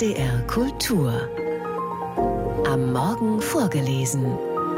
NDR Kultur. Am Morgen vorgelesen.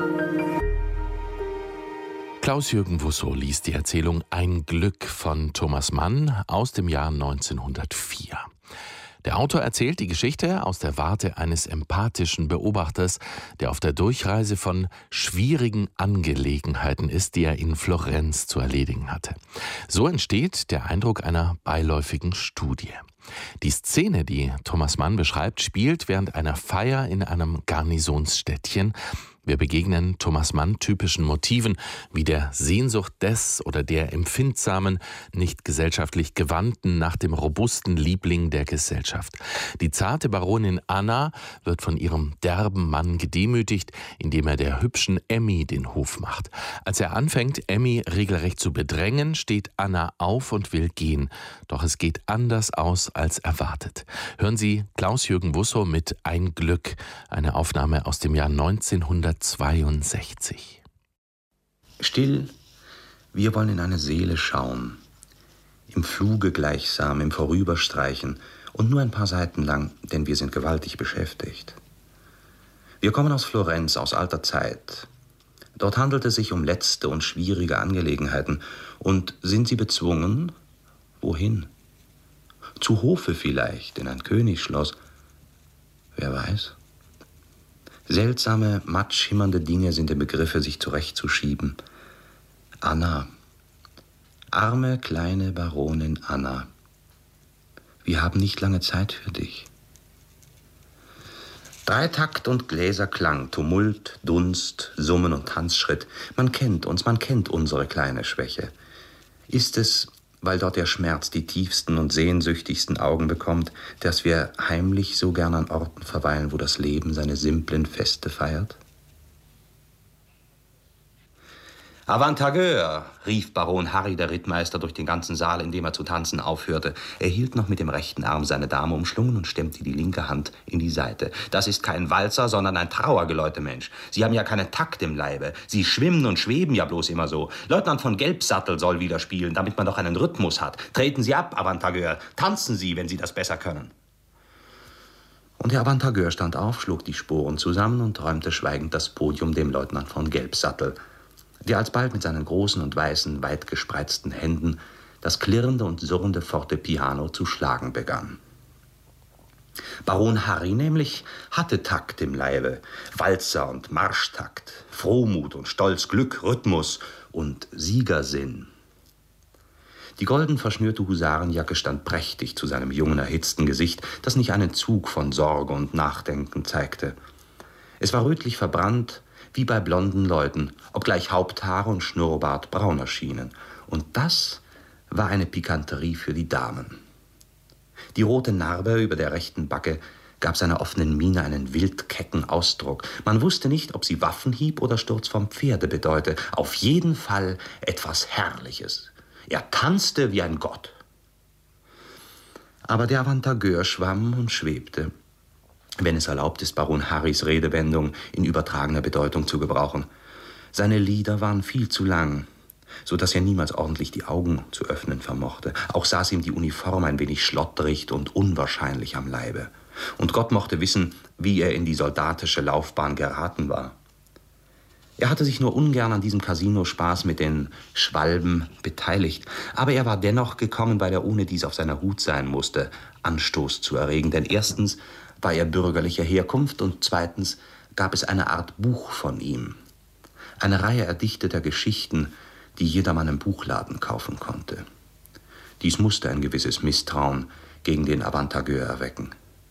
Klaus-Jürgen Wussow liest die Erzählung Ein Glück von Thomas Mann aus dem Jahr 1904. Der Autor erzählt die Geschichte aus der Warte eines empathischen Beobachters, der auf der Durchreise von schwierigen Angelegenheiten ist, die er in Florenz zu erledigen hatte. So entsteht der Eindruck einer beiläufigen Studie. Die Szene, die Thomas Mann beschreibt, spielt während einer Feier in einem Garnisonsstädtchen. Wir begegnen Thomas Mann typischen Motiven wie der Sehnsucht des oder der empfindsamen, nicht gesellschaftlich gewandten nach dem robusten Liebling der Gesellschaft. Die zarte Baronin Anna wird von ihrem derben Mann gedemütigt, indem er der hübschen Emmy den Hof macht. Als er anfängt, Emmy regelrecht zu bedrängen, steht Anna auf und will gehen. Doch es geht anders aus als erwartet. Hören Sie Klaus-Jürgen Wussow mit Ein Glück, eine Aufnahme aus dem Jahr 1962. Still, wir wollen in eine Seele schauen, im Fluge gleichsam, im Vorüberstreichen und nur ein paar Seiten lang, denn wir sind gewaltig beschäftigt. Wir kommen aus Florenz, aus alter Zeit. Dort handelt es sich um letzte und schwierige Angelegenheiten. Und sind Sie bezwungen? Wohin? Zu Hofe vielleicht, in ein Königsschloss. Wer weiß? Seltsame, matt schimmernde Dinge sind im Begriffe, sich zurechtzuschieben. Anna. Arme, kleine Baronin Anna. Wir haben nicht lange Zeit für dich. Dreitakt und Gläserklang, Tumult, Dunst, Summen und Tanzschritt. Man kennt uns, man kennt unsere kleine Schwäche. Ist es, weil dort der Schmerz die tiefsten und sehnsüchtigsten Augen bekommt, dass wir heimlich so gern an Orten verweilen, wo das Leben seine simplen Feste feiert? Avantageur, rief Baron Harry, der Rittmeister, durch den ganzen Saal, indem er zu tanzen aufhörte. Er hielt noch mit dem rechten Arm seine Dame umschlungen und stemmte die linke Hand in die Seite. Das ist kein Walzer, sondern ein Trauergeläute, Mensch. Sie haben ja keinen Takt im Leibe. Sie schwimmen und schweben ja bloß immer so. Leutnant von Gelbsattel soll wieder spielen, damit man doch einen Rhythmus hat. Treten Sie ab, Avantageur. Tanzen Sie, wenn Sie das besser können. Und der Avantageur stand auf, schlug die Sporen zusammen und räumte schweigend das Podium dem Leutnant von Gelbsattel, der alsbald mit seinen großen und weißen, weit gespreizten Händen das klirrende und surrende Fortepiano zu schlagen begann. Baron Harry nämlich hatte Takt im Leibe, Walzer und Marschtakt, Frohmut und Stolz, Glück, Rhythmus und Siegersinn. Die golden verschnürte Husarenjacke stand prächtig zu seinem jungen, erhitzten Gesicht, das nicht einen Zug von Sorge und Nachdenken zeigte. Es war rötlich verbrannt, wie bei blonden Leuten, obgleich Haupthaare und Schnurrbart braun erschienen. Und das war eine Pikanterie für die Damen. Die rote Narbe über der rechten Backe gab seiner offenen Miene einen wild kecken Ausdruck. Man wusste nicht, ob sie Waffenhieb oder Sturz vom Pferde bedeute. Auf jeden Fall etwas Herrliches. Er tanzte wie ein Gott. Aber der Avantageur schwamm und schwebte, wenn es erlaubt ist, Baron Harrys Redewendung in übertragener Bedeutung zu gebrauchen. Seine Lieder waren viel zu lang, so dass er niemals ordentlich die Augen zu öffnen vermochte. Auch saß ihm die Uniform ein wenig schlotterig und unwahrscheinlich am Leibe. Und Gott mochte wissen, wie er in die soldatische Laufbahn geraten war. Er hatte sich nur ungern an diesem Casino-Spaß mit den Schwalben beteiligt, aber er war dennoch gekommen, weil er ohne dies auf seiner Hut sein musste, Anstoß zu erregen. Denn erstens war er bürgerlicher Herkunft und zweitens gab es eine Art Buch von ihm. Eine Reihe erdichteter Geschichten, die jedermann im Buchladen kaufen konnte. Dies musste ein gewisses Misstrauen gegen den Avantageur erwecken.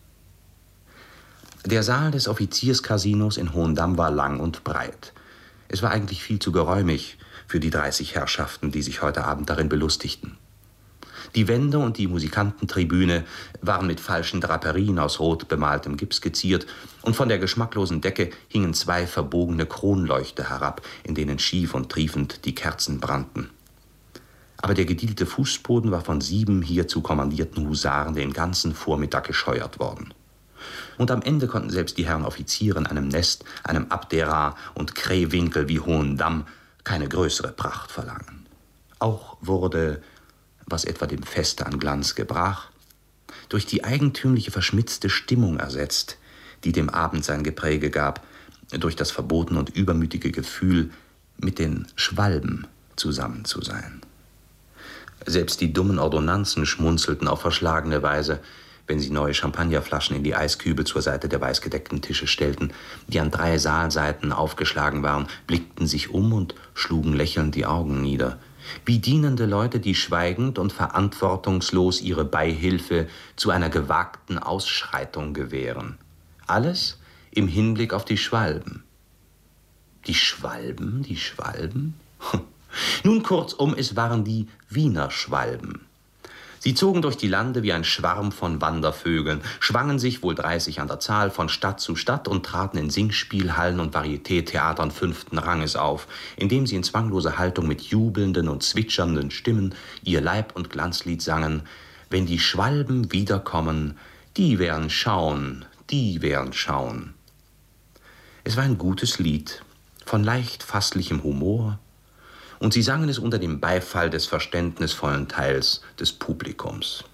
Der Saal des Offizierscasinos in Hohendamm war lang und breit. Es war eigentlich viel zu geräumig für die 30 Herrschaften, die sich heute Abend darin belustigten. Die Wände und die Musikantentribüne waren mit falschen Draperien aus rot bemaltem Gips geziert und von der geschmacklosen Decke hingen 2 verbogene Kronleuchter herab, in denen schief und triefend die Kerzen brannten. Aber der gedielte Fußboden war von 7 hierzu kommandierten Husaren den ganzen Vormittag gescheuert worden. Und am Ende konnten selbst die Herren Offiziere in einem Nest, einem Abdera und Krähwinkel wie Hohendamm keine größere Pracht verlangen. Auch wurde, was etwa dem Feste an Glanz gebrach, durch die eigentümliche verschmitzte Stimmung ersetzt, die dem Abend sein Gepräge gab, durch das verbotene und übermütige Gefühl, mit den Schwalben zusammen zu sein. Selbst die dummen Ordonnanzen schmunzelten auf verschlagene Weise, wenn sie neue Champagnerflaschen in die Eiskübe zur Seite der weißgedeckten Tische stellten, die an 3 Saalseiten aufgeschlagen waren, blickten sich um und schlugen lächelnd die Augen nieder, wie dienende Leute, die schweigend und verantwortungslos ihre Beihilfe zu einer gewagten Ausschreitung gewähren. Alles im Hinblick auf die Schwalben. Die Schwalben, die Schwalben? Nun kurzum, es waren die Wiener Schwalben. Sie zogen durch die Lande wie ein Schwarm von Wandervögeln, schwangen sich, wohl 30 an der Zahl, von Stadt zu Stadt und traten in Singspielhallen und Varietétheatern 5. Ranges auf, indem sie in zwangloser Haltung mit jubelnden und zwitschernden Stimmen ihr Leib- und Glanzlied sangen: Wenn die Schwalben wiederkommen, die werden schauen, die werden schauen. Es war ein gutes Lied, von leicht fasslichem Humor, und sie sangen es unter dem Beifall des verständnisvollen Teils des Publikums.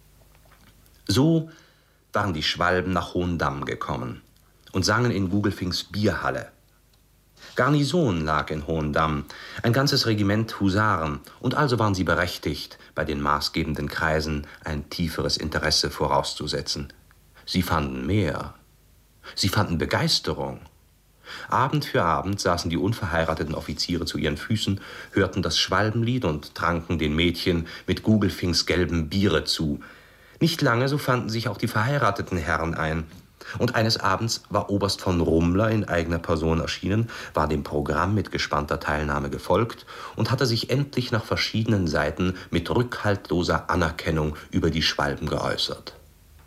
So waren die Schwalben nach Hohendamm gekommen und sangen in Gugelfings Bierhalle. Garnison lag in Hohendamm, ein ganzes Regiment Husaren, und also waren sie berechtigt, bei den maßgebenden Kreisen ein tieferes Interesse vorauszusetzen. Sie fanden mehr. Sie fanden Begeisterung. Abend für Abend saßen die unverheirateten Offiziere zu ihren Füßen, hörten das Schwalbenlied und tranken den Mädchen mit Gugelfings gelbem Biere zu. Nicht lange, so fanden sich auch die verheirateten Herren ein. Und eines Abends war Oberst von Rummler in eigener Person erschienen, war dem Programm mit gespannter Teilnahme gefolgt und hatte sich endlich nach verschiedenen Seiten mit rückhaltloser Anerkennung über die Schwalben geäußert.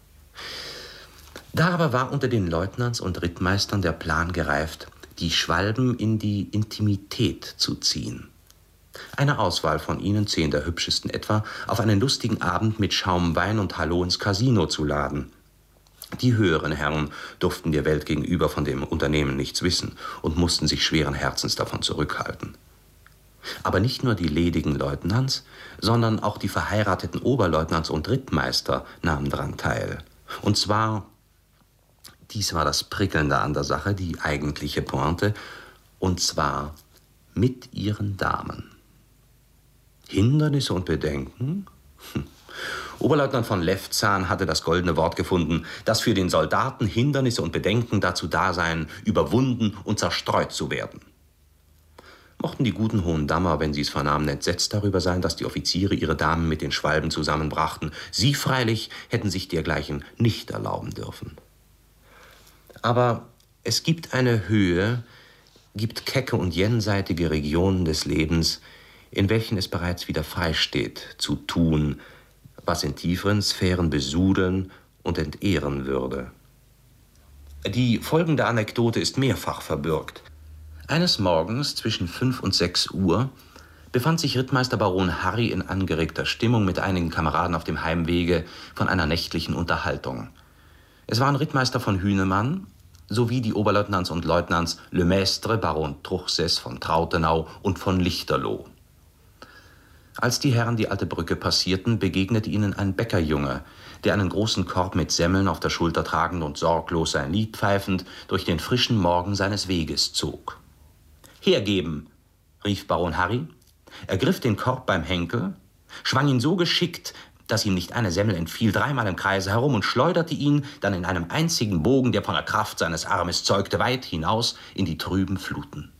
Da aber war unter den Leutnants und Rittmeistern der Plan gereift, die Schwalben in die Intimität zu ziehen. Eine Auswahl von ihnen, 10 der hübschesten etwa, auf einen lustigen Abend mit Schaumwein und Hallo ins Casino zu laden. Die höheren Herren durften der Welt gegenüber von dem Unternehmen nichts wissen und mussten sich schweren Herzens davon zurückhalten. Aber nicht nur die ledigen Leutnants, sondern auch die verheirateten Oberleutnants und Rittmeister nahmen daran teil. Und zwar, dies war das Prickelnde an der Sache, die eigentliche Pointe, und zwar mit ihren Damen. Hindernisse und Bedenken? Oberleutnant von Lefzahn hatte das goldene Wort gefunden, dass für den Soldaten Hindernisse und Bedenken dazu da seien, überwunden und zerstreut zu werden. Mochten die guten Hohendammer, wenn sie es vernahmen, entsetzt darüber sein, dass die Offiziere ihre Damen mit den Schwalben zusammenbrachten. Sie freilich hätten sich dergleichen nicht erlauben dürfen. Aber es gibt eine Höhe, gibt kecke und jenseitige Regionen des Lebens, in welchen es bereits wieder frei steht, zu tun, was in tieferen Sphären besudeln und entehren würde. Die folgende Anekdote ist mehrfach verbürgt. Eines Morgens zwischen 5 und 6 Uhr befand sich Rittmeister Baron Harry in angeregter Stimmung mit einigen Kameraden auf dem Heimwege von einer nächtlichen Unterhaltung. Es waren Rittmeister von Hünemann sowie die Oberleutnants und Leutnants Le Maistre, Baron Truchsess von Trautenau und von Lichterloh. Als die Herren die alte Brücke passierten, begegnete ihnen ein Bäckerjunge, der einen großen Korb mit Semmeln auf der Schulter tragend und sorglos sein Lied pfeifend durch den frischen Morgen seines Weges zog. »Hergeben«, rief Baron Harry, ergriff den Korb beim Henkel, schwang ihn so geschickt, dass ihm nicht eine Semmel entfiel, 3-mal im Kreise herum und schleuderte ihn dann in einem einzigen Bogen, der von der Kraft seines Armes zeugte, weit hinaus in die trüben Fluten.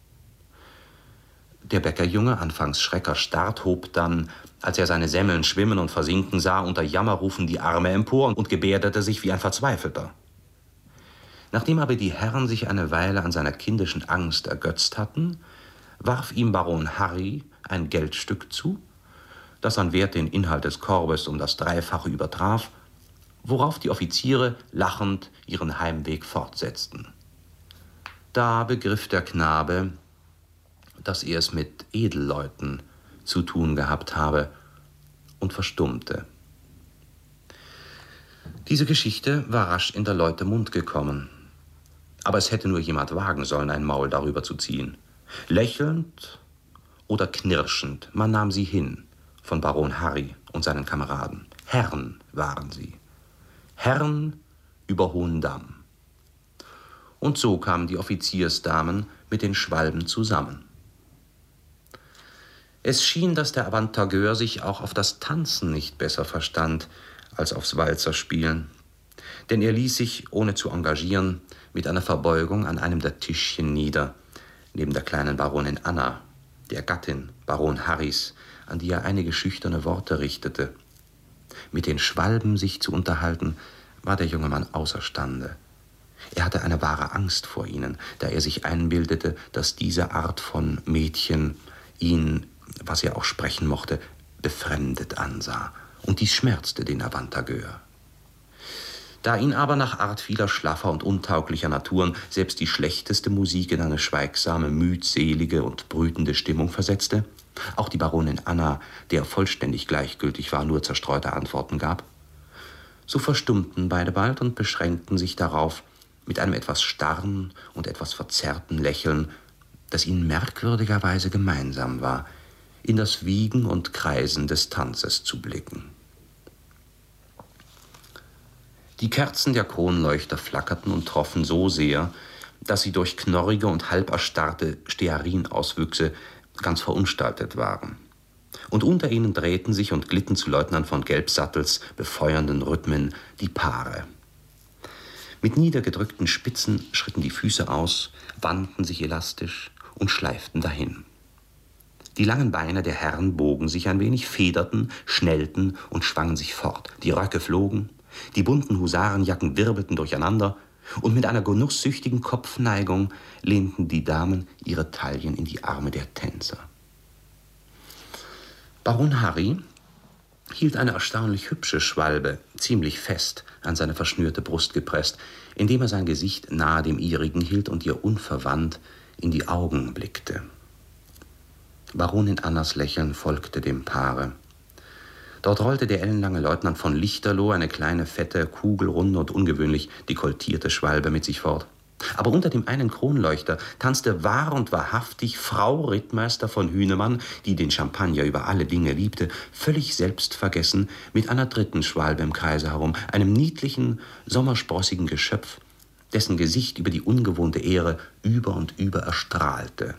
Der Bäckerjunge, anfangs schreckerstarrt, hob dann, als er seine Semmeln schwimmen und versinken sah, unter Jammerrufen die Arme empor und gebärdete sich wie ein Verzweifelter. Nachdem aber die Herren sich eine Weile an seiner kindischen Angst ergötzt hatten, warf ihm Baron Harry ein Geldstück zu, das an Wert den Inhalt des Korbes um das 3-fache übertraf, worauf die Offiziere lachend ihren Heimweg fortsetzten. Da begriff der Knabe, dass er es mit Edelleuten zu tun gehabt habe, und verstummte. Diese Geschichte war rasch in der Leute Mund gekommen, aber es hätte nur jemand wagen sollen, ein Maul darüber zu ziehen. Lächelnd oder knirschend, man nahm sie hin von Baron Harry und seinen Kameraden. Herren waren sie. Herren über Hohendamm. Und so kamen die Offiziersdamen mit den Schwalben zusammen. Es schien, dass der Avantageur sich auch auf das Tanzen nicht besser verstand als aufs Walzerspielen. Denn er ließ sich, ohne zu engagieren, mit einer Verbeugung an einem der Tischchen nieder, neben der kleinen Baronin Anna, der Gattin Baron Harrys, an die er einige schüchterne Worte richtete. Mit den Schwalben sich zu unterhalten, war der junge Mann außerstande. Er hatte eine wahre Angst vor ihnen, da er sich einbildete, dass diese Art von Mädchen ihn, was er auch sprechen mochte, befremdet ansah. Und dies schmerzte den Avantageur. Da ihn aber nach Art vieler schlaffer und untauglicher Naturen selbst die schlechteste Musik in eine schweigsame, müdselige und brütende Stimmung versetzte, auch die Baronin Anna, der vollständig gleichgültig war, nur zerstreute Antworten gab, so verstummten beide bald und beschränkten sich darauf, mit einem etwas starren und etwas verzerrten Lächeln, das ihnen merkwürdigerweise gemeinsam war, in das Wiegen und Kreisen des Tanzes zu blicken. Die Kerzen der Kronleuchter flackerten und troffen so sehr, dass sie durch knorrige und halb erstarrte Stearinauswüchse ganz verunstaltet waren. Und unter ihnen drehten sich und glitten zu Leutnant von Gelbsattels befeuernden Rhythmen die Paare. Mit niedergedrückten Spitzen schritten die Füße aus, wandten sich elastisch und schleiften dahin. Die langen Beine der Herren bogen sich ein wenig, federten, schnellten und schwangen sich fort. Die Röcke flogen, die bunten Husarenjacken wirbelten durcheinander und mit einer genusssüchtigen Kopfneigung lehnten die Damen ihre Taillen in die Arme der Tänzer. Baron Harry hielt eine erstaunlich hübsche Schwalbe ziemlich fest an seine verschnürte Brust gepresst, indem er sein Gesicht nahe dem ihrigen hielt und ihr unverwandt in die Augen blickte. Baronin Annas Lächeln folgte dem Paare. Dort rollte der ellenlange Leutnant von Lichterloh eine kleine, fette, kugelrunde und ungewöhnlich dekoltierte Schwalbe mit sich fort. Aber unter dem einen Kronleuchter tanzte wahr und wahrhaftig Frau Rittmeister von Hünemann, die den Champagner über alle Dinge liebte, völlig selbstvergessen mit einer dritten Schwalbe im Kreise herum, einem niedlichen, sommersprossigen Geschöpf, dessen Gesicht über die ungewohnte Ehre über und über erstrahlte.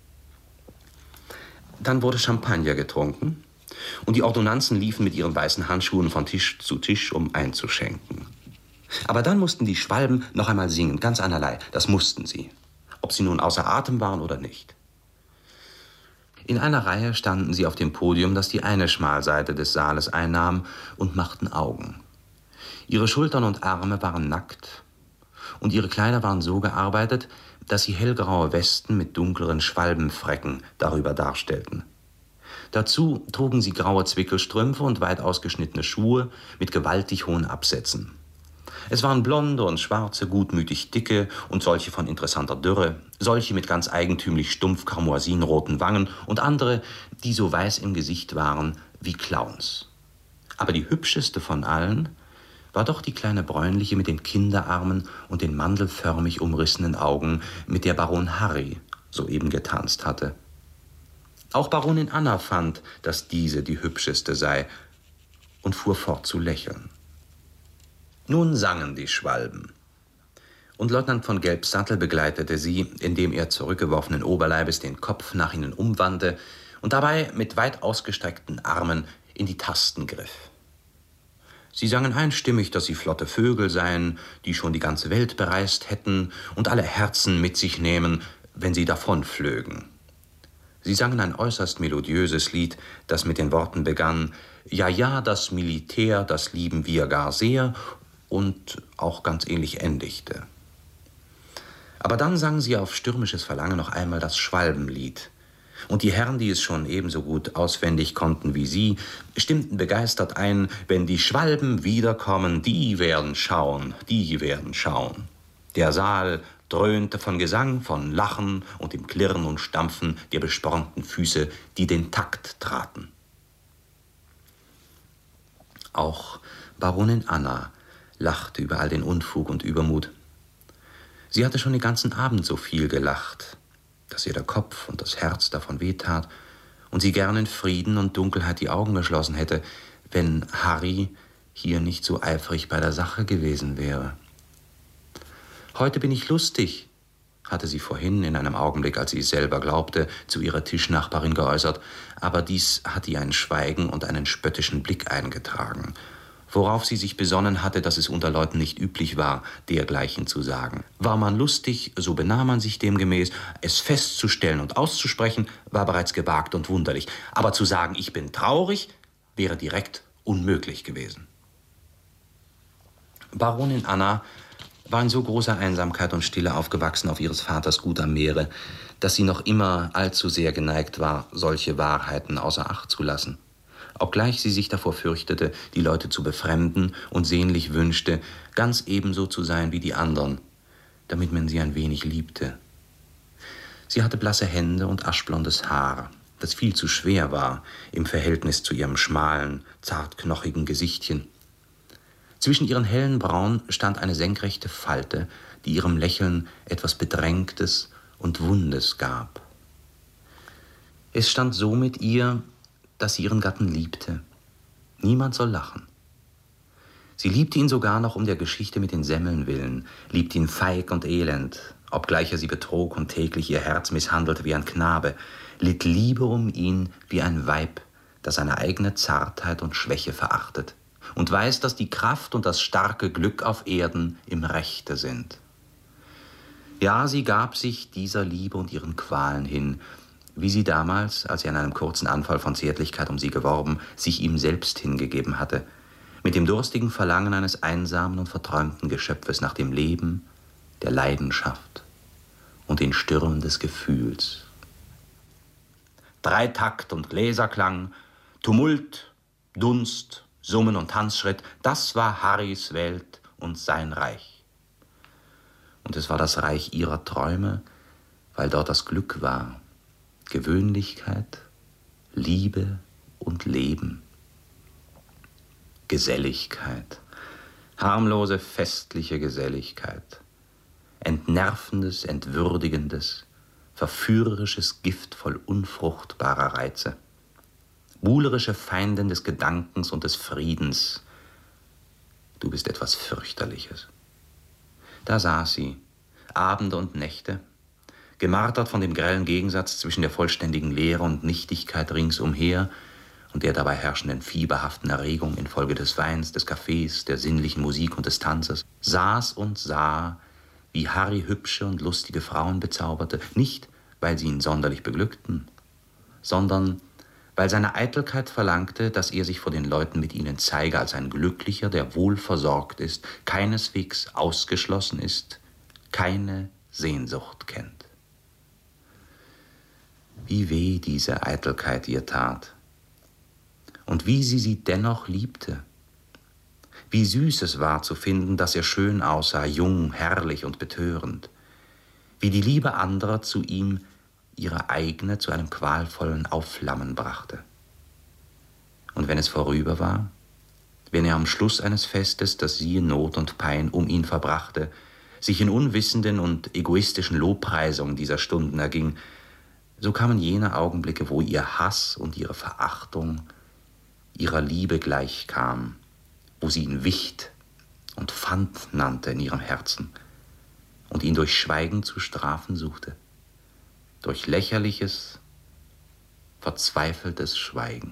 Dann wurde Champagner getrunken und die Ordonnanzen liefen mit ihren weißen Handschuhen von Tisch zu Tisch, um einzuschenken. Aber dann mussten die Schwalben noch einmal singen, ganz einerlei, das mussten sie, ob sie nun außer Atem waren oder nicht. In einer Reihe standen sie auf dem Podium, das die eine Schmalseite des Saales einnahm, und machten Augen. Ihre Schultern und Arme waren nackt und ihre Kleider waren so gearbeitet, dass sie hellgraue Westen mit dunkleren Schwalbenfrecken darüber darstellten. Dazu trugen sie graue Zwickelstrümpfe und weit ausgeschnittene Schuhe mit gewaltig hohen Absätzen. Es waren blonde und schwarze, gutmütig dicke und solche von interessanter Dürre, solche mit ganz eigentümlich stumpf karmoisinroten Wangen und andere, die so weiß im Gesicht waren wie Clowns. Aber die hübscheste von allen war doch die kleine bräunliche mit den Kinderarmen und den mandelförmig umrissenen Augen, mit der Baron Harry soeben getanzt hatte. Auch Baronin Anna fand, dass diese die hübscheste sei und fuhr fort zu lächeln. Nun sangen die Schwalben. Und Leutnant von Gelbsattel begleitete sie, indem er zurückgeworfenen Oberleibes den Kopf nach ihnen umwandte und dabei mit weit ausgestreckten Armen in die Tasten griff. Sie sangen einstimmig, dass sie flotte Vögel seien, die schon die ganze Welt bereist hätten und alle Herzen mit sich nehmen, wenn sie davonflögen. Sie sangen ein äußerst melodiöses Lied, das mit den Worten begann: Ja, ja, das Militär, das lieben wir gar sehr, und auch ganz ähnlich endigte. Aber dann sangen sie auf stürmisches Verlangen noch einmal das Schwalbenlied. Und die Herren, die es schon ebenso gut auswendig konnten wie sie, stimmten begeistert ein: Wenn die Schwalben wiederkommen, die werden schauen, die werden schauen. Der Saal dröhnte von Gesang, von Lachen und dem Klirren und Stampfen der bespornten Füße, die den Takt traten. Auch Baronin Anna lachte über all den Unfug und Übermut. Sie hatte schon den ganzen Abend so viel gelacht, dass ihr der Kopf und das Herz davon wehtat und sie gern in Frieden und Dunkelheit die Augen geschlossen hätte, wenn Harry hier nicht so eifrig bei der Sache gewesen wäre. »Heute bin ich lustig«, hatte sie vorhin in einem Augenblick, als sie es selber glaubte, zu ihrer Tischnachbarin geäußert, aber dies hatte ihr ein Schweigen und einen spöttischen Blick eingetragen, worauf sie sich besonnen hatte, dass es unter Leuten nicht üblich war, dergleichen zu sagen. War man lustig, so benahm man sich demgemäß, es festzustellen und auszusprechen, war bereits gewagt und wunderlich, aber zu sagen, ich bin traurig, wäre direkt unmöglich gewesen. Baronin Anna war in so großer Einsamkeit und Stille aufgewachsen auf ihres Vaters Gut am Meere, dass sie noch immer allzu sehr geneigt war, solche Wahrheiten außer Acht zu lassen. Obgleich sie sich davor fürchtete, die Leute zu befremden und sehnlich wünschte, ganz ebenso zu sein wie die anderen, damit man sie ein wenig liebte. Sie hatte blasse Hände und aschblondes Haar, das viel zu schwer war im Verhältnis zu ihrem schmalen, zartknochigen Gesichtchen. Zwischen ihren hellen Brauen stand eine senkrechte Falte, die ihrem Lächeln etwas Bedrängtes und Wundes gab. Es stand so mit ihr, dass sie ihren Gatten liebte. Niemand soll lachen. Sie liebte ihn sogar noch um der Geschichte mit den Semmeln willen, liebte ihn feig und elend, obgleich er sie betrog und täglich ihr Herz misshandelte wie ein Knabe, litt Liebe um ihn wie ein Weib, das seine eigene Zartheit und Schwäche verachtet und weiß, dass die Kraft und das starke Glück auf Erden im Rechte sind. Ja, sie gab sich dieser Liebe und ihren Qualen hin, wie sie damals, als er in einem kurzen Anfall von Zärtlichkeit um sie geworben, sich ihm selbst hingegeben hatte, mit dem durstigen Verlangen eines einsamen und verträumten Geschöpfes nach dem Leben, der Leidenschaft und den Stürmen des Gefühls. Dreitakt und Gläserklang, Tumult, Dunst, Summen und Tanzschritt, das war Harrys Welt und sein Reich. Und es war das Reich ihrer Träume, weil dort das Glück war, Gewöhnlichkeit, Liebe und Leben. Geselligkeit, harmlose, festliche Geselligkeit, entnervendes, entwürdigendes, verführerisches Gift voll unfruchtbarer Reize, buhlerische Feindin des Gedankens und des Friedens. Du bist etwas Fürchterliches. Da saß sie, Abende und Nächte, gemartert von dem grellen Gegensatz zwischen der vollständigen Leere und Nichtigkeit ringsumher und der dabei herrschenden fieberhaften Erregung infolge des Weins, des Kaffees, der sinnlichen Musik und des Tanzes, saß und sah, wie Harry hübsche und lustige Frauen bezauberte, nicht, weil sie ihn sonderlich beglückten, sondern weil seine Eitelkeit verlangte, dass er sich vor den Leuten mit ihnen zeige als ein Glücklicher, der wohl versorgt ist, keineswegs ausgeschlossen ist, keine Sehnsucht kennt. Wie weh diese Eitelkeit ihr tat und wie sie dennoch liebte. Wie süß es war zu finden, dass er schön aussah, jung, herrlich und betörend. Wie die Liebe anderer zu ihm ihre eigene zu einem qualvollen Aufflammen brachte. Und wenn es vorüber war, wenn er am Schluss eines Festes, das sie in Not und Pein um ihn verbrachte, sich in unwissenden und egoistischen Lobpreisungen dieser Stunden erging, so kamen jene Augenblicke, wo ihr Hass und ihre Verachtung ihrer Liebe gleichkam, wo sie ihn Wicht und Pfand nannte in ihrem Herzen und ihn durch Schweigen zu strafen suchte, durch lächerliches, verzweifeltes Schweigen.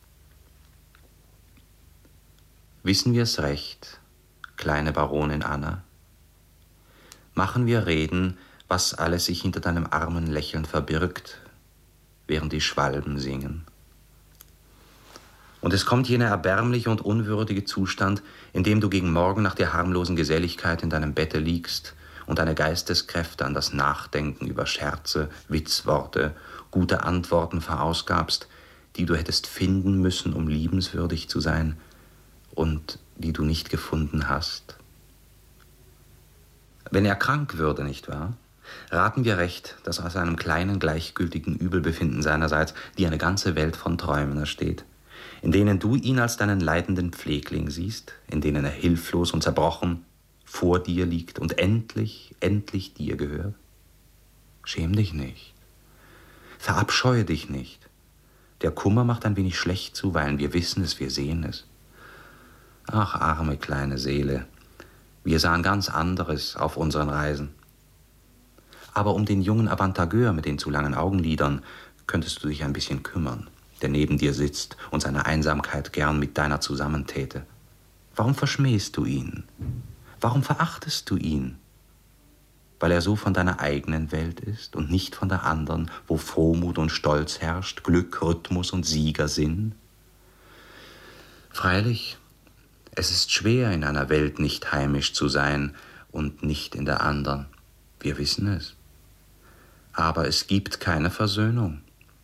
Wissen wir es recht, kleine Baronin Anna? Machen wir reden, was alles sich hinter deinem armen Lächeln verbirgt, während die Schwalben singen. Und es kommt jener erbärmliche und unwürdige Zustand, in dem du gegen Morgen nach der harmlosen Geselligkeit in deinem Bette liegst und deine Geisteskräfte an das Nachdenken über Scherze, Witzworte, gute Antworten verausgabst, die du hättest finden müssen, um liebenswürdig zu sein und die du nicht gefunden hast. Wenn er krank würde, nicht wahr? Raten wir recht, dass aus einem kleinen, gleichgültigen Übelbefinden seinerseits die eine ganze Welt von Träumen ersteht, in denen du ihn als deinen leidenden Pflegling siehst, in denen er hilflos und zerbrochen vor dir liegt und endlich dir gehört? Schäm dich nicht. Verabscheue dich nicht. Der Kummer macht ein wenig schlecht zuweilen. Wir wissen es, wir sehen es. Ach, arme kleine Seele. Wir sahen ganz anderes auf unseren Reisen. Aber um den jungen Avantageur mit den zu langen Augenlidern könntest du dich ein bisschen kümmern, der neben dir sitzt und seine Einsamkeit gern mit deiner zusammentäte. Warum verschmähst du ihn? Warum verachtest du ihn? Weil er so von deiner eigenen Welt ist und nicht von der anderen, wo Frohmut und Stolz herrscht, Glück, Rhythmus und Siegersinn? Freilich, es ist schwer, in einer Welt nicht heimisch zu sein und nicht in der anderen. Wir wissen es. Aber es gibt keine Versöhnung.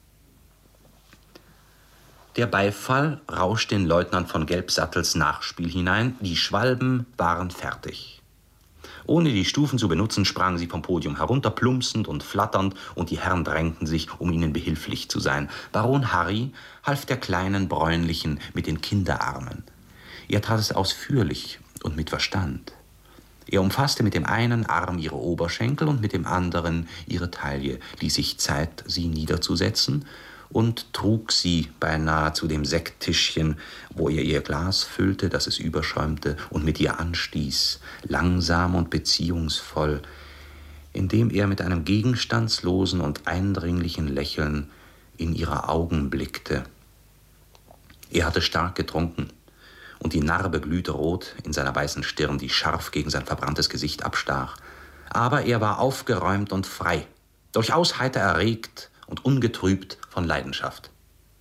Der Beifall rauschte in Leutnant von Gelbsattels Nachspiel hinein. Die Schwalben waren fertig. Ohne die Stufen zu benutzen, sprangen sie vom Podium herunter, plumpsend und flatternd, und die Herren drängten sich, um ihnen behilflich zu sein. Baron Harry half der kleinen Bräunlichen mit den Kinderarmen. Er tat es ausführlich und mit Verstand. Er umfasste mit dem einen Arm ihre Oberschenkel und mit dem anderen ihre Taille, ließ sich Zeit, sie niederzusetzen, und trug sie beinahe zu dem Sekttischchen, wo er ihr Glas füllte, dass es überschäumte, und mit ihr anstieß, langsam und beziehungsvoll, indem er mit einem gegenstandslosen und eindringlichen Lächeln in ihre Augen blickte. Er hatte stark getrunken, und die Narbe glühte rot in seiner weißen Stirn, die scharf gegen sein verbranntes Gesicht abstach. Aber er war aufgeräumt und frei, durchaus heiter erregt und ungetrübt von Leidenschaft.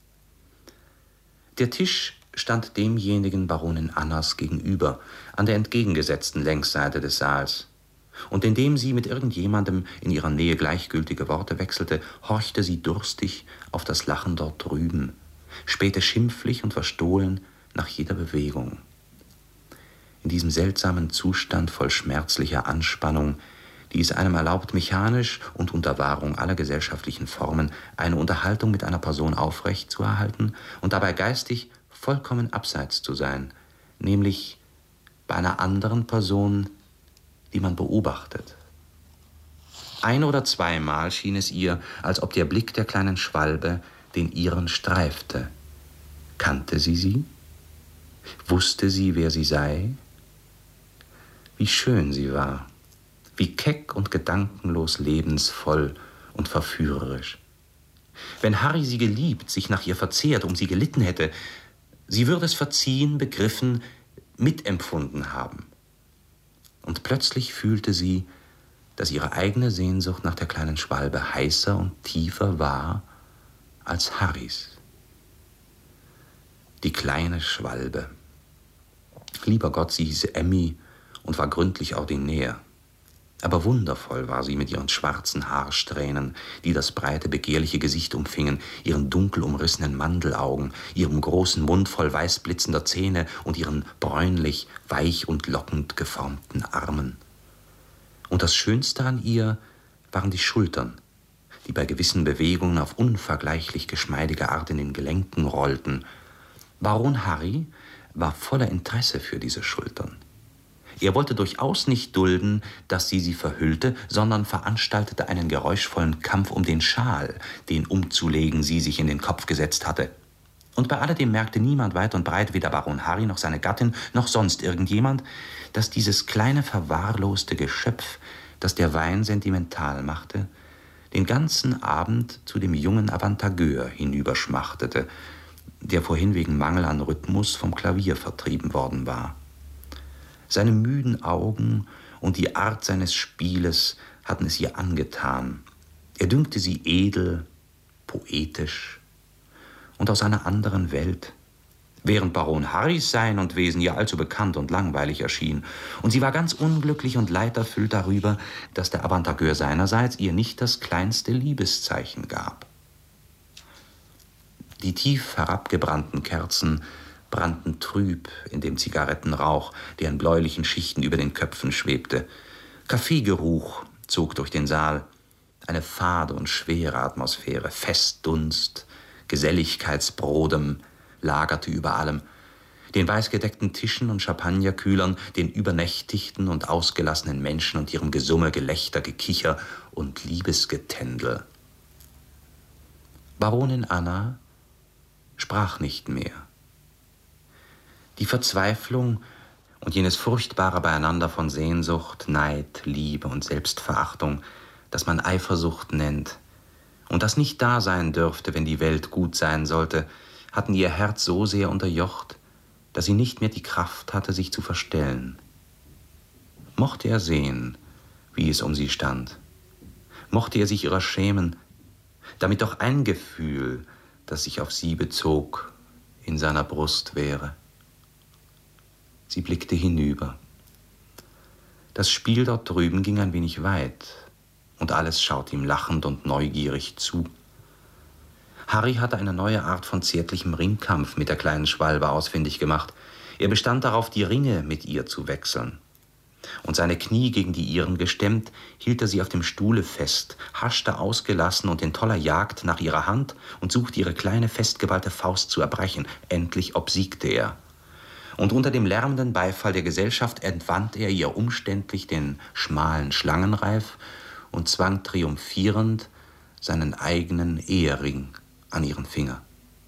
Der Tisch stand demjenigen Baronin Annas gegenüber, an der entgegengesetzten Längsseite des Saals. Und indem sie mit irgendjemandem in ihrer Nähe gleichgültige Worte wechselte, horchte sie durstig auf das Lachen dort drüben, spähte schimpflich und verstohlen nach jeder Bewegung. In diesem seltsamen Zustand voll schmerzlicher Anspannung, die es einem erlaubt, mechanisch und unter Wahrung aller gesellschaftlichen Formen eine Unterhaltung mit einer Person aufrecht zu erhalten und dabei geistig vollkommen abseits zu sein, nämlich bei einer anderen Person, die man beobachtet. Ein- oder zweimal schien es ihr, als ob der Blick der kleinen Schwalbe den ihren streifte. Kannte sie sie? Wusste sie, wer sie sei? Wie schön sie war, wie keck und gedankenlos lebensvoll und verführerisch. Wenn Harry sie geliebt, sich nach ihr verzehrt, um sie gelitten hätte, sie würde es verziehen, begriffen, mitempfunden haben. Und plötzlich fühlte sie, dass ihre eigene Sehnsucht nach der kleinen Schwalbe heißer und tiefer war als Harrys. Die kleine Schwalbe. Lieber Gott, sie hieß Emmy und war gründlich ordinär. Aber wundervoll war sie mit ihren schwarzen Haarsträhnen, die das breite, begehrliche Gesicht umfingen, ihren dunkel umrissenen Mandelaugen, ihrem großen Mund voll weiß blitzender Zähne und ihren bräunlich, weich und lockend geformten Armen. Und das Schönste an ihr waren die Schultern, die bei gewissen Bewegungen auf unvergleichlich geschmeidige Art in den Gelenken rollten. Baron Harry war voller Interesse für diese Schultern. Er wollte durchaus nicht dulden, dass sie verhüllte, sondern veranstaltete einen geräuschvollen Kampf um den Schal, den umzulegen sie sich in den Kopf gesetzt hatte. Und bei alledem merkte niemand weit und breit, weder Baron Harry noch seine Gattin, noch sonst irgendjemand, dass dieses kleine verwahrloste Geschöpf, das der Wein sentimental machte, den ganzen Abend zu dem jungen Avantageur hinüberschmachtete, der vorhin wegen Mangel an Rhythmus vom Klavier vertrieben worden war. Seine müden Augen und die Art seines Spieles hatten es ihr angetan. Er dünkte sie edel, poetisch und aus einer anderen Welt, während Baron Harrys Sein und Wesen ihr allzu bekannt und langweilig erschien. Und sie war ganz unglücklich und leiderfüllt darüber, dass der Avantageur seinerseits ihr nicht das kleinste Liebeszeichen gab. Die tief herabgebrannten Kerzen brannten trüb in dem Zigarettenrauch, der in bläulichen Schichten über den Köpfen schwebte. Kaffeegeruch zog durch den Saal, eine fade und schwere Atmosphäre, Festdunst, Geselligkeitsbrodem lagerte über allem. Den weißgedeckten Tischen und Champagnerkühlern, den übernächtigten und ausgelassenen Menschen und ihrem Gesumme, Gelächter, Gekicher und Liebesgetändel. Baronin Anna sprach nicht mehr. Die Verzweiflung und jenes furchtbare Beieinander von Sehnsucht, Neid, Liebe und Selbstverachtung, das man Eifersucht nennt und das nicht da sein dürfte, wenn die Welt gut sein sollte, hatten ihr Herz so sehr unterjocht, dass sie nicht mehr die Kraft hatte, sich zu verstellen. Mochte er sehen, wie es um sie stand, mochte er sich ihrer schämen, damit doch ein Gefühl, das sich auf sie bezog, in seiner Brust wäre. Sie blickte hinüber. Das Spiel dort drüben ging ein wenig weit, und alles schaute ihm lachend und neugierig zu. Harry hatte eine neue Art von zärtlichem Ringkampf mit der kleinen Schwalbe ausfindig gemacht. Er bestand darauf, die Ringe mit ihr zu wechseln. Und seine Knie gegen die ihren gestemmt, hielt er sie auf dem Stuhle fest, haschte ausgelassen und in toller Jagd nach ihrer Hand und suchte ihre kleine, festgeballte Faust zu erbrechen. Endlich obsiegte er. Und unter dem lärmenden Beifall der Gesellschaft entwand er ihr umständlich den schmalen Schlangenreif und zwang triumphierend seinen eigenen Ehering an ihren Finger.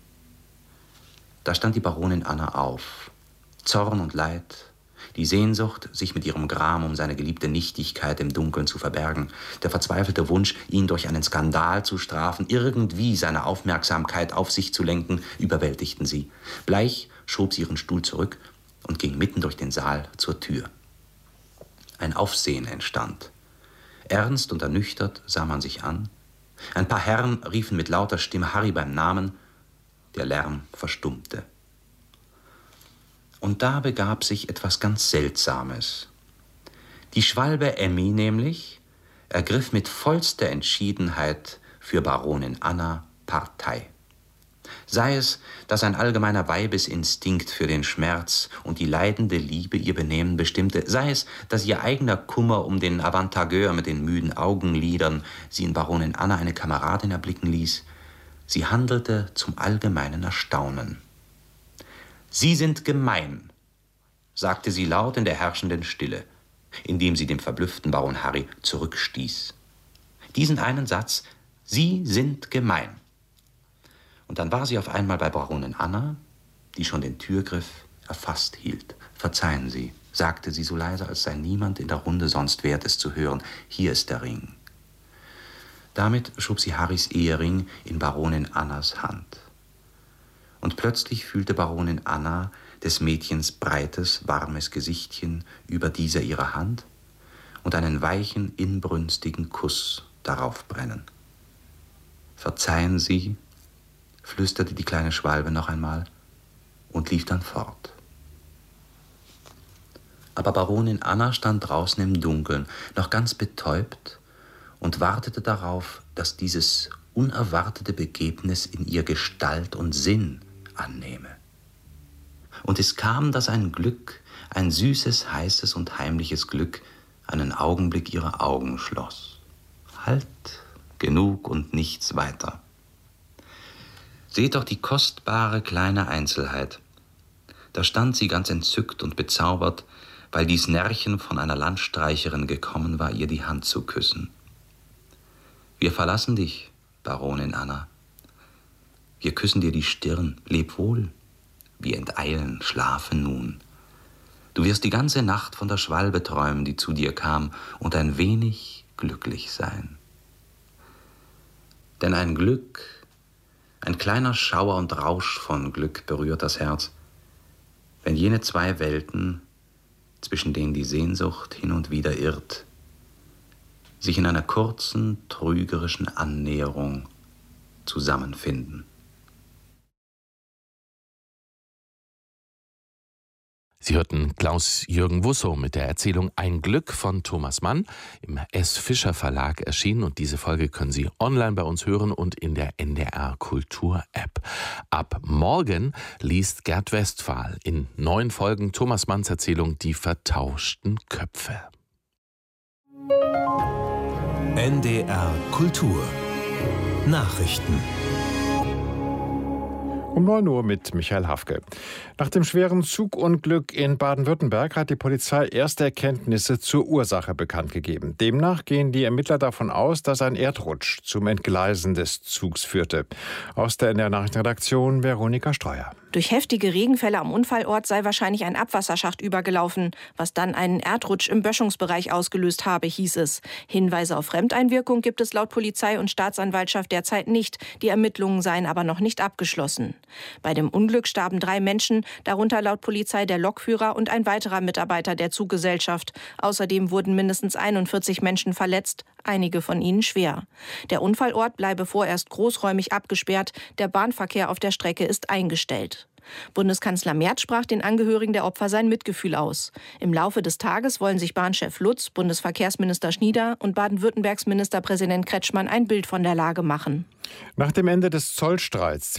Da stand die Baronin Anna auf. Zorn und Leid, die Sehnsucht, sich mit ihrem Gram um seine geliebte Nichtigkeit im Dunkeln zu verbergen, der verzweifelte Wunsch, ihn durch einen Skandal zu strafen, irgendwie seine Aufmerksamkeit auf sich zu lenken, überwältigten sie. Bleich schob sie ihren Stuhl zurück und ging mitten durch den Saal zur Tür. Ein Aufsehen entstand. Ernst und ernüchtert sah man sich an. Ein paar Herren riefen mit lauter Stimme Harry beim Namen. Der Lärm verstummte. Und da begab sich etwas ganz Seltsames. Die Schwalbe Emmy nämlich ergriff mit vollster Entschiedenheit für Baronin Anna Partei. Sei es, dass ein allgemeiner Weibesinstinkt für den Schmerz und die leidende Liebe ihr Benehmen bestimmte, sei es, dass ihr eigener Kummer um den Avantageur mit den müden Augenlidern sie in Baronin Anna eine Kameradin erblicken ließ, sie handelte zum allgemeinen Erstaunen. »Sie sind gemein«, sagte sie laut in der herrschenden Stille, indem sie dem verblüfften Baron Harry zurückstieß. Diesen einen Satz, »Sie sind gemein«. Und dann war sie auf einmal bei Baronin Anna, die schon den Türgriff erfasst hielt. »Verzeihen Sie«, sagte sie so leise, als sei niemand in der Runde sonst wert, es zu hören. »Hier ist der Ring.« Damit schob sie Harrys Ehering in Baronin Annas Hand. Und plötzlich fühlte Baronin Anna des Mädchens breites, warmes Gesichtchen über dieser ihrer Hand und einen weichen, inbrünstigen Kuss darauf brennen. »Verzeihen Sie«, flüsterte die kleine Schwalbe noch einmal und lief dann fort. Aber Baronin Anna stand draußen im Dunkeln, noch ganz betäubt und wartete darauf, dass dieses unerwartete Begebnis in ihr Gestalt und Sinn annehme. Und es kam, dass ein Glück, ein süßes, heißes und heimliches Glück, einen Augenblick ihre Augen schloss. Halt, genug und nichts weiter. Seht doch die kostbare kleine Einzelheit. Da stand sie ganz entzückt und bezaubert, weil dies Närrchen von einer Landstreicherin gekommen war, ihr die Hand zu küssen. »Wir verlassen dich, Baronin Anna. Wir küssen dir die Stirn, leb wohl. Wir enteilen, schlafe nun. Du wirst die ganze Nacht von der Schwalbe träumen, die zu dir kam, und ein wenig glücklich sein. Denn ein Glück, ein kleiner Schauer und Rausch von Glück berührt das Herz, wenn jene zwei Welten, zwischen denen die Sehnsucht hin und wieder irrt, sich in einer kurzen, trügerischen Annäherung zusammenfinden.« Sie hörten Klaus-Jürgen Wussow mit der Erzählung Ein Glück von Thomas Mann, im S. Fischer Verlag erschienen, und diese Folge können Sie online bei uns hören und in der NDR Kultur App. Ab morgen liest Gerd Westphal in 9 Folgen Thomas Manns Erzählung Die vertauschten Köpfe. NDR Kultur Nachrichten. Um 9 Uhr mit Michael Hafke. Nach dem schweren Zugunglück in Baden-Württemberg hat die Polizei erste Erkenntnisse zur Ursache bekannt gegeben. Demnach gehen die Ermittler davon aus, dass ein Erdrutsch zum Entgleisen des Zugs führte. Aus der NDR-Nachrichtenredaktion Veronika Streuer. Durch heftige Regenfälle am Unfallort sei wahrscheinlich ein Abwasserschacht übergelaufen, was dann einen Erdrutsch im Böschungsbereich ausgelöst habe, hieß es. Hinweise auf Fremdeinwirkung gibt es laut Polizei und Staatsanwaltschaft derzeit nicht. Die Ermittlungen seien aber noch nicht abgeschlossen. Bei dem Unglück starben 3 Menschen, darunter laut Polizei der Lokführer und ein weiterer Mitarbeiter der Zuggesellschaft. Außerdem wurden mindestens 41 Menschen verletzt, einige von ihnen schwer. Der Unfallort bleibe vorerst großräumig abgesperrt, der Bahnverkehr auf der Strecke ist eingestellt. Bundeskanzler Merz sprach den Angehörigen der Opfer sein Mitgefühl aus. Im Laufe des Tages wollen sich Bahnchef Lutz, Bundesverkehrsminister Schnieder und Baden-Württembergs Ministerpräsident Kretschmann ein Bild von der Lage machen. Nach dem Ende des Zollstreits